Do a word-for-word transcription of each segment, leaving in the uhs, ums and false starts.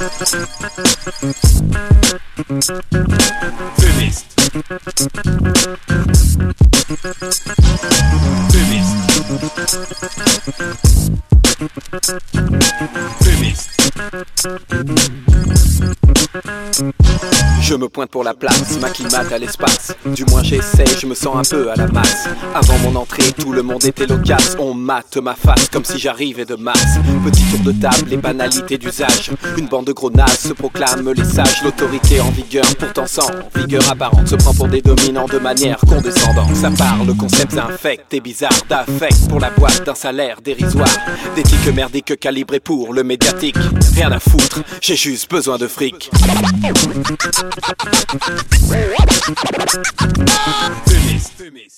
Fumiste. Fumiste. Fumiste. Je me pointe pour la place, m'acclimate à l'espace. Du moins j'essaie, je me sens un peu à la masse. Avant mon entrée, tout le monde était loquace. On mate ma face comme si j'arrivais de masse. Petit tour de table, les banalités d'usage. Une bande de gros nazes se proclament les sages. L'autorité en vigueur, pourtant sans vigueur apparente, se prend pour des dominants de manière condescendante. Ça parle, le concept infect et bizarre d'affect pour la boîte d'un salaire dérisoire. D'éthique merdique calibrée pour le médiatique. Rien à foutre, j'ai juste besoin de fric. Fumiste.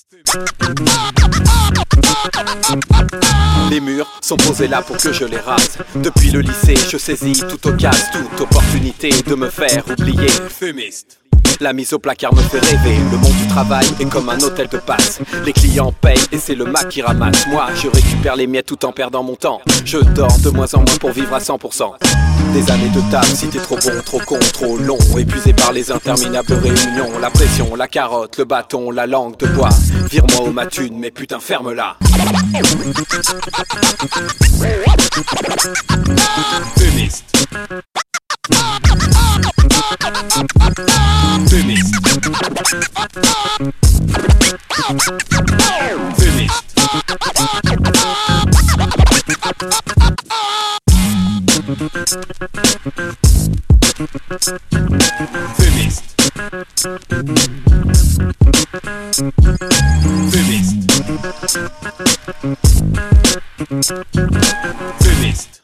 Les murs sont posés là pour que je les rase. Depuis le lycée, je saisis toute occasion, toute opportunité de me faire oublier. Fumiste. La mise au placard me fait rêver. Le monde du travail est comme un hôtel de passe. Les clients payent et c'est le Mac qui ramasse. Moi je récupère les miettes tout en perdant mon temps. Je dors de moins en moins pour vivre à cent pour cent. Des années de table, si t'es trop bon, trop con, trop long. Épuisé par les interminables réunions. La pression, la carotte, le bâton, la langue de bois. Vire-moi au matune, mais putain ferme-la. Fumiste. Fumiste. Fumiste. Fumiste. Fumiste. Fumiste.